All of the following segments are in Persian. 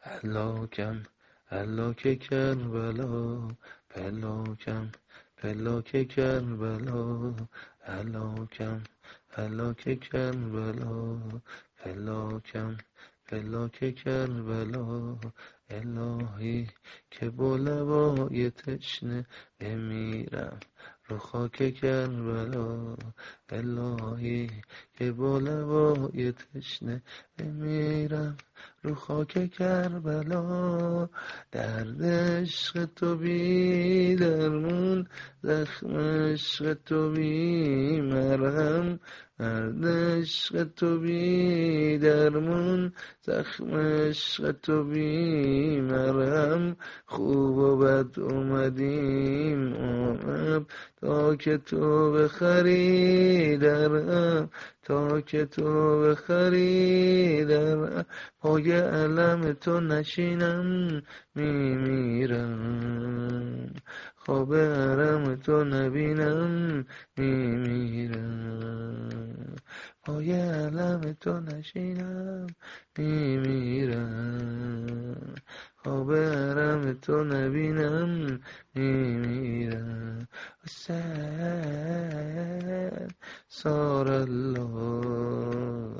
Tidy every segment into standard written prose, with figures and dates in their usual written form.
هلاکم هلاک کربلا، پلاکم پلاک کربلا، هلاکم هلاک کربلا، پلاکم پلاک کربلا. الهی که با لبای تشنه بمیرم رو خاک کربلا، الهی که با لبای تشنه بمیرم رو خاک کربلا. درد عشق تو بی درمون، زخم عشق تو بی مرهم، درد عشق تو بی درمون، زخم عشق تو بی مرهم. خوب و بد اومدیم عاقب، تا که تو بخری درهم، تا که تو بخری درهم. پای علم تو نشینم میمیرم، خواب حرم تو نبینم میمیرم، پای علم تو نشینم میمیرم، خواب حرم تو نبینم میمیرم. حسین سار الله،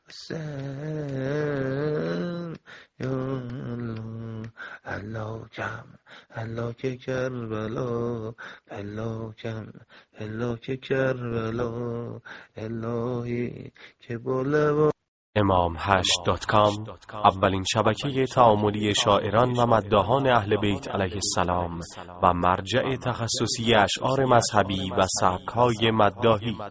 حسین یا الله. هلاکم هلاک کربلا، پلاکم پلاک کربلا، الهی که با لبا. imam8.com اولین شبکه تعاملی شاعران و مداحان اهل بیت علیه السلام و مرجع تخصصی اشعار مذهبی و سبک‌های مداحی.